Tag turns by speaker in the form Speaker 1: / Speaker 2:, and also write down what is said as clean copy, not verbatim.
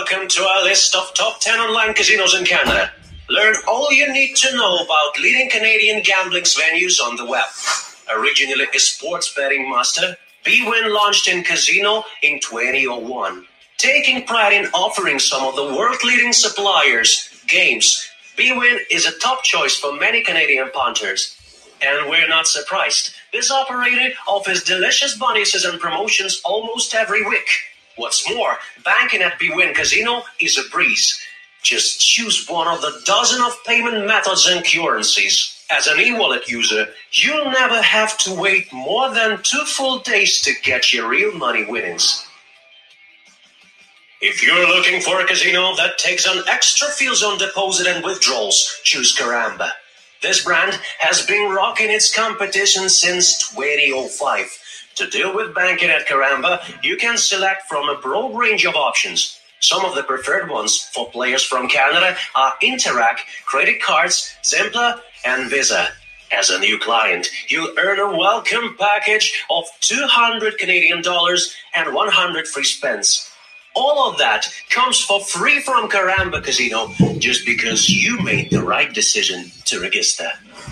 Speaker 1: Welcome to our list of top 10 online casinos in Canada. Learn all you need to know about leading Canadian gambling venues on the web. Originally a sports betting master, bwin launched in casino in 2001. Taking pride in offering some of the world-leading suppliers, games, bwin is a top choice for many Canadian punters. And we're not surprised. This operator offers delicious bonuses and promotions almost every week. What's more, banking at bwin Casino is a breeze. Just choose one of the dozen of payment methods and currencies. As an e-wallet user, you'll never have to wait more than 2 full days to get your real money winnings. If you're looking for a casino that takes on extra fees on deposit and withdrawals, choose Karamba. This brand has been rocking its competition since 2005. To deal with banking at Karamba, you can select from a broad range of options. Some of the preferred ones for players from Canada are Interac, credit cards, Zempla, and Visa. As a new client, you'll earn a welcome package of $200 Canadian and 100 free spins. All of that comes for free from Karamba Casino just because you made the right decision to register.